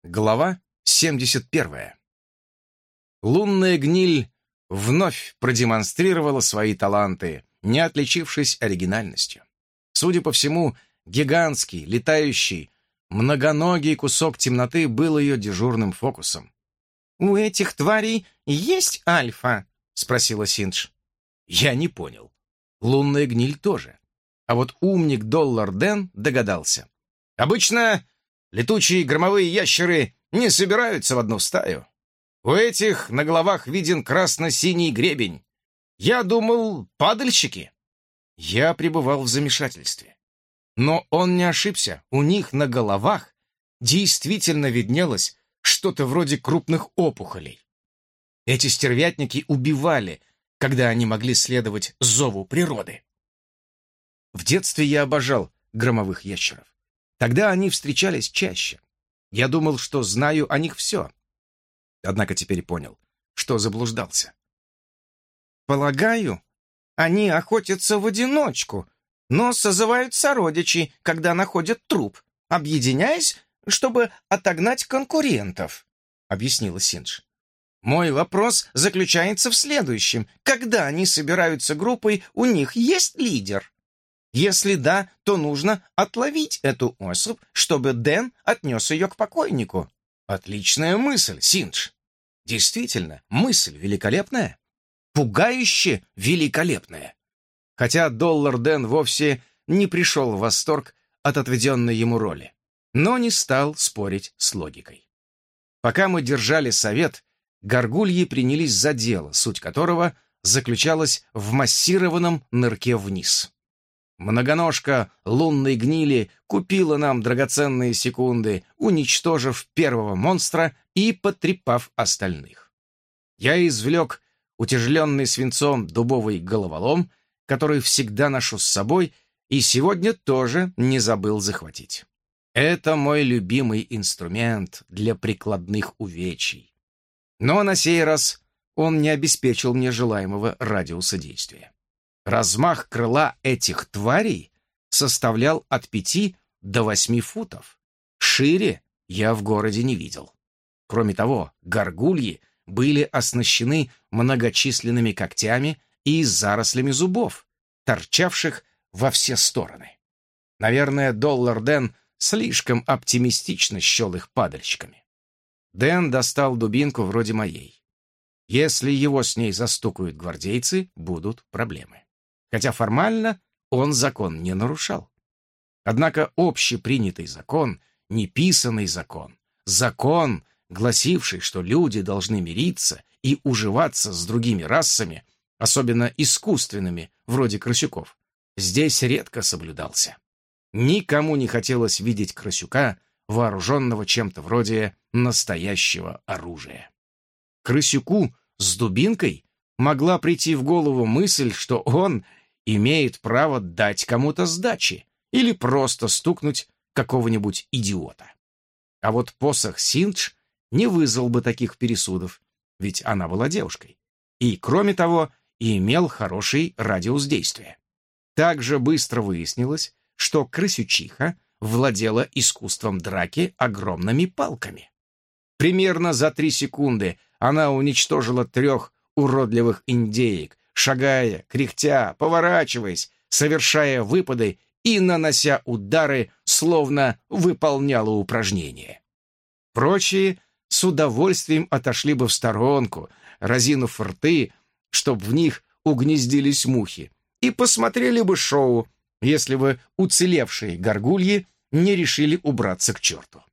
Глава 71. Лунная гниль вновь продемонстрировала свои таланты, не отличившись оригинальностью. Судя по всему, гигантский, летающий, многоногий кусок темноты был ее дежурным фокусом. «У этих тварей есть альфа?» — спросила Синдж. Я не понял. Лунная гниль тоже. А вот умник Доллар Дэн догадался. Обычно летучие громовые ящеры не собираются в одну стаю. У этих на головах виден красно-синий гребень. Я думал, падальщики. Я пребывал в замешательстве. Но он не ошибся. У них на головах действительно виднелось что-то вроде крупных опухолей. Эти стервятники убивали, когда они могли следовать зову природы. В детстве я обожал громовых ящеров. Тогда они встречались чаще. Я думал, что знаю о них все. Однако теперь понял, что заблуждался. «Полагаю, они охотятся в одиночку, но созывают сородичей, когда находят труп, объединяясь, чтобы отогнать конкурентов», — объяснила Синдж. «Мой вопрос заключается в следующем. Когда они собираются группой, у них есть лидер? Если да, то нужно отловить эту особь, чтобы Дэн отнес ее к покойнику». Отличная мысль, Синдж. Действительно, мысль великолепная. Пугающе великолепная. Хотя Доллар Дэн вовсе не пришел в восторг от отведенной ему роли, но не стал спорить с логикой. Пока мы держали совет, горгульи принялись за дело, суть которого заключалась в массированном нырке вниз. Многоножка лунной гнили купила нам драгоценные секунды, уничтожив первого монстра и потрепав остальных. Я извлек утяжеленный свинцом дубовый головолом, который всегда ношу с собой, и сегодня тоже не забыл захватить. Это мой любимый инструмент для прикладных увечий. Но на сей раз он не обеспечил мне желаемого радиуса действия. Размах крыла этих тварей составлял от 5 до 8 футов. Шире я в городе не видел. Кроме того, горгульи были оснащены многочисленными когтями и зарослями зубов, торчавших во все стороны. Наверное, Доллар Дэн слишком оптимистично счел их падальщиками. Дэн достал дубинку вроде моей. Если его с ней застукают гвардейцы, будут проблемы. Хотя формально он закон не нарушал. Однако общепринятый закон, неписанный закон, закон, гласивший, что люди должны мириться и уживаться с другими расами, особенно искусственными, вроде крысюков, здесь редко соблюдался. Никому не хотелось видеть крысюка, вооруженного чем-то вроде настоящего оружия. Крысюку с дубинкой могла прийти в голову мысль, что он имеет право дать кому-то сдачи или просто стукнуть какого-нибудь идиота. А вот посох Синдж не вызвал бы таких пересудов, ведь она была девушкой. И, кроме того, имел хороший радиус действия. Также быстро выяснилось, что крысючиха владела искусством драки огромными палками. Примерно за 3 секунды она уничтожила 3 уродливых индеек, шагая, кряхтя, поворачиваясь, совершая выпады и нанося удары, словно выполняла упражнение. Прочие с удовольствием отошли бы в сторонку, разинув рты, чтоб в них угнездились мухи, и посмотрели бы шоу, если бы уцелевшие горгульи не решили убраться к черту.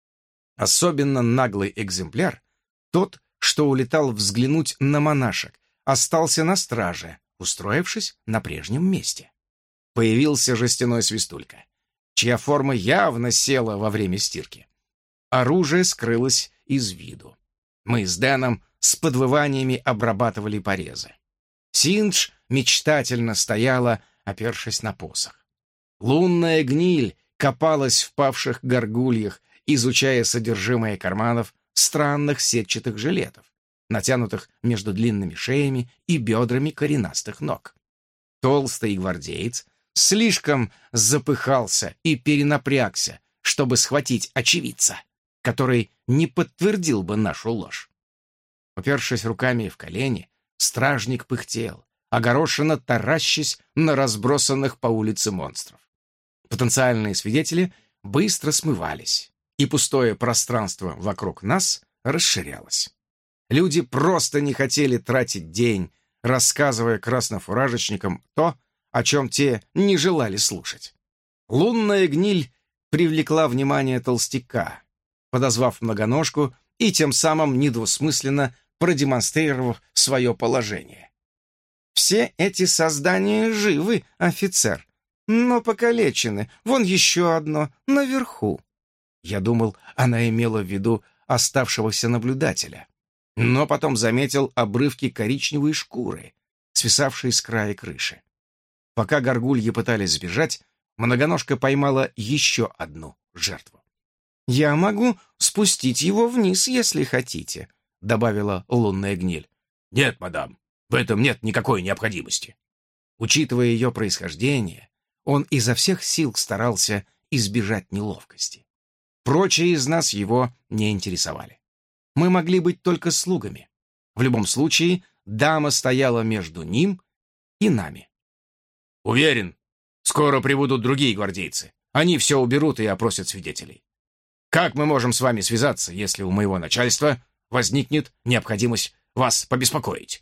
Особенно наглый экземпляр, тот, что улетал взглянуть на монашек, остался на страже, устроившись на прежнем месте. Появился жестяной свистулька, чья форма явно села во время стирки. Оружие скрылось из виду. Мы с Дэном с подвываниями обрабатывали порезы. Синдж мечтательно стояла, опершись на посох. Лунная гниль копалась в павших горгульях, изучая содержимое карманов странных сетчатых жилетов, натянутых между длинными шеями и бедрами коренастых ног. Толстый гвардеец слишком запыхался и перенапрягся, чтобы схватить очевидца. который не подтвердил бы нашу ложь. Упершись руками в колени, стражник пыхтел, огорошенно таращась на разбросанных по улице монстров. Потенциальные свидетели быстро смывались, и пустое пространство вокруг нас расширялось. Люди просто не хотели тратить день, рассказывая краснофуражечникам то, о чем те не желали слушать. Лунная гниль привлекла внимание толстяка, подозвав многоножку и тем самым недвусмысленно продемонстрировав свое положение. «Все эти создания живы, офицер, но покалечены. Вон еще одно, наверху». Я думал, она имела в виду оставшегося наблюдателя, но потом заметил обрывки коричневой шкуры, свисавшие с края крыши. Пока горгульи пытались сбежать, многоножка поймала еще одну жертву. «Я могу спустить его вниз, если хотите», — добавила лунная гниль. «Нет, мадам, в этом нет никакой необходимости». Учитывая ее происхождение, он изо всех сил старался избежать неловкости. Прочие из нас его не интересовали. Мы могли быть только слугами. В любом случае, дама стояла между ним и нами. «Уверен, скоро прибудут другие гвардейцы. Они все уберут и опросят свидетелей. Как мы можем с вами связаться, если у моего начальства возникнет необходимость вас побеспокоить?»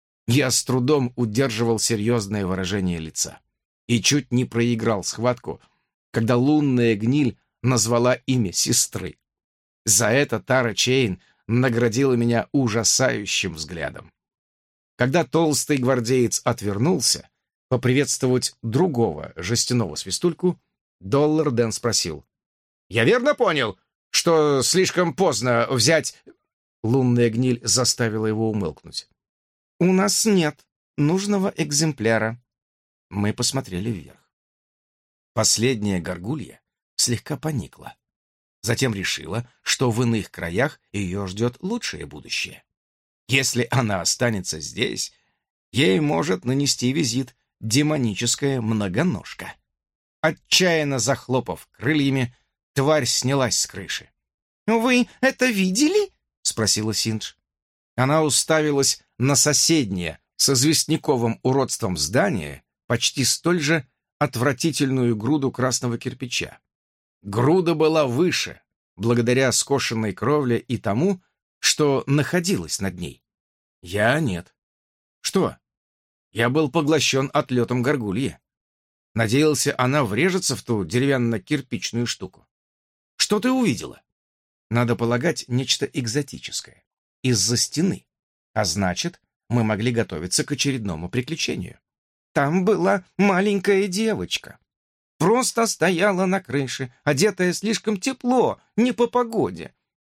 Я с трудом удерживал серьезное выражение лица и чуть не проиграл схватку, когда лунная гниль назвала имя сестры. За это Тара Чейн наградила меня ужасающим взглядом. Когда толстый гвардеец отвернулся поприветствовать другого жестяного свистульку, Доллар Дэн спросил: «Я верно понял, что слишком поздно взять...» Лунная гниль заставила его умолкнуть. «У нас нет нужного экземпляра». Мы посмотрели вверх. Последняя горгулья слегка поникла. Затем решила, что в иных краях ее ждет лучшее будущее. Если она останется здесь, ей может нанести визит демоническая многоножка. Отчаянно захлопав крыльями, тварь снялась с крыши. «Вы это видели?» — спросила Синдж. Она уставилась на соседнее с известняковым уродством здание, почти столь же отвратительную груду красного кирпича. Груда была выше, благодаря скошенной кровле и тому, что находилось над ней. Я нет. Что? Я был поглощен отлетом горгульи. Надеялся, она врежется в ту деревянно-кирпичную штуку. Что ты увидела? Надо полагать, нечто экзотическое. Из-за стены. А значит, мы могли готовиться к очередному приключению. Там была маленькая девочка. Просто стояла на крыше, одетая слишком тепло, не по погоде.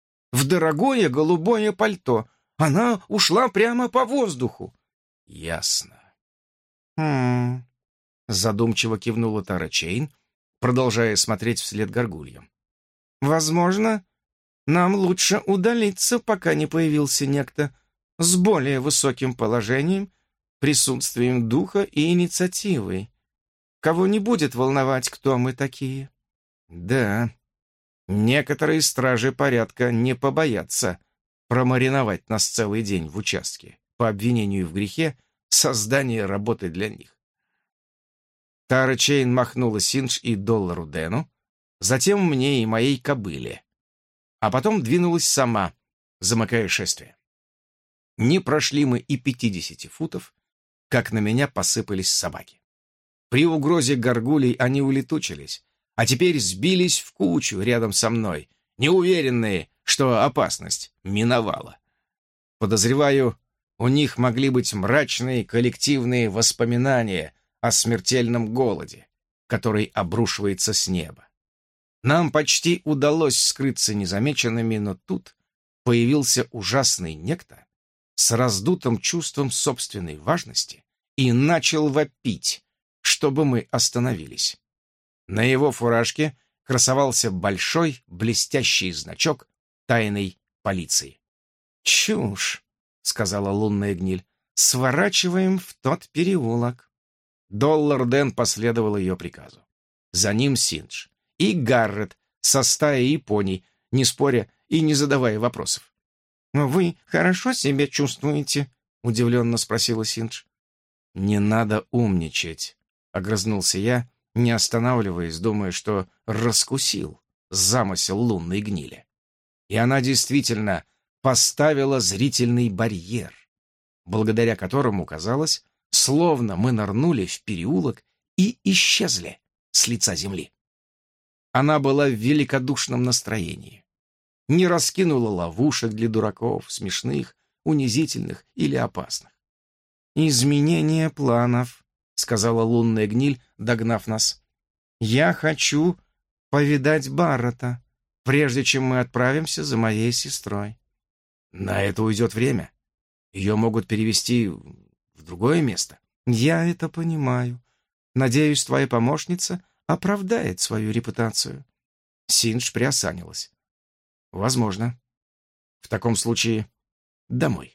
В дорогое голубое пальто. Она ушла прямо по воздуху. Ясно. Задумчиво кивнула Тара Чейн, продолжая смотреть вслед горгульям. Возможно, нам лучше удалиться, пока не появился некто с более высоким положением, присутствием духа и инициативой. Кого не будет волновать, кто мы такие. Да, некоторые стражи порядка не побоятся промариновать нас целый день в участке по обвинению в грехе создания работы для них. Тара Чейн махнула Синдж и Доллару Дэну, затем мне и моей кобыле, а потом двинулась сама, замыкая шествие. Не прошли мы и 50 футов, как на меня посыпались собаки. При угрозе горгулей они улетучились, а теперь сбились в кучу рядом со мной, неуверенные, что опасность миновала. Подозреваю, у них могли быть мрачные коллективные воспоминания о смертельном голоде, который обрушивается с неба. Нам почти удалось скрыться незамеченными, но тут появился ужасный некто с раздутым чувством собственной важности и начал вопить, чтобы мы остановились. На его фуражке красовался большой блестящий значок тайной полиции. «Чушь», — сказала лунная гниль, — «сворачиваем в тот переулок». Доллар Дэн последовал ее приказу. За ним Синдж и Гаррет со стаей японий, не споря, и не задавая вопросов. «Вы хорошо себя чувствуете?» — удивленно спросила Синдж. «Не надо умничать», — огрызнулся я, не останавливаясь, думая, что раскусил замысел лунной гнили. И она действительно поставила зрительный барьер, благодаря которому казалось, словно мы нырнули в переулок и исчезли с лица земли. Она была в великодушном настроении. Не раскинула ловушек для дураков, смешных, унизительных или опасных. «Изменение планов», — сказала лунная гниль, догнав нас. «Я хочу повидать Баррета, прежде чем мы отправимся за моей сестрой». «На это уйдет время. Ее могут перевести в другое место». «Я это понимаю. Надеюсь, твоя помощница оправдает свою репутацию». Синдж приосанилась. «Возможно. В таком случае домой».